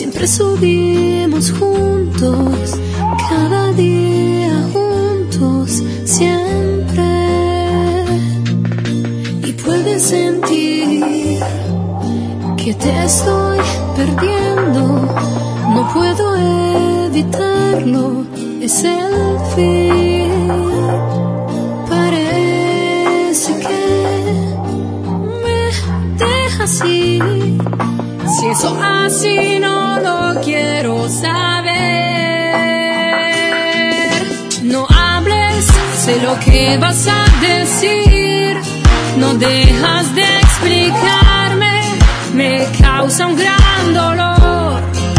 Siempre subimos juntos, cada día juntos, siempre. Y puedes sentir que te estoy perdiendo, no puedo evitarlo, es el fin. Parece que me dejas ir. Si eso así no lo quiero saber. No hables, sé lo que vas a decir. No dejas de explicarme, me causa un gran dolor.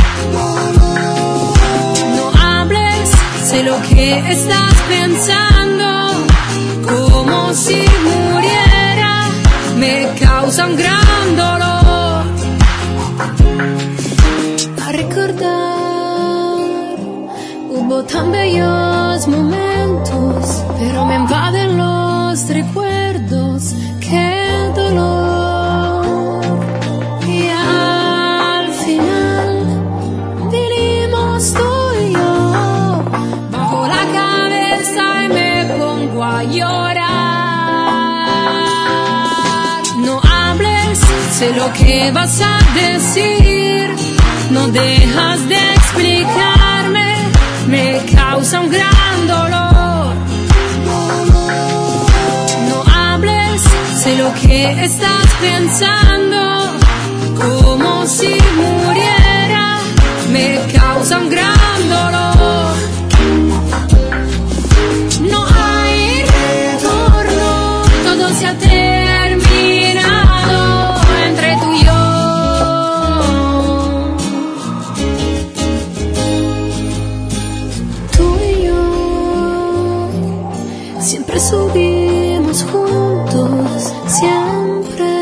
No hables, sé lo que estás pensando. Como si muriera, me causa un gran dolor. A recordar, hubo tan bellos momentos, pero me invaden los recuerdos, qué dolor. Y al final vinimos tú y yo, bajo la cabeza y me pongo a llorar. No hables, sé lo que vas a decir. No dejas de explicarme, me causa un gran dolor. No hables, sé lo que estás pensando. Como si muriera, me causa un gran dolor. No hay retorno, todo se ha terminado entre tú y yo. Siempre subimos juntos, siempre.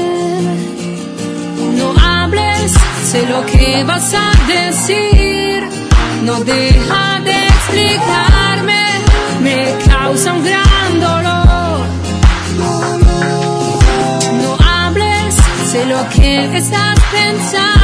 No hables, sé lo que vas a decir. No deja de explicarme, me causa un gran dolor. No hables, sé lo que estás pensando.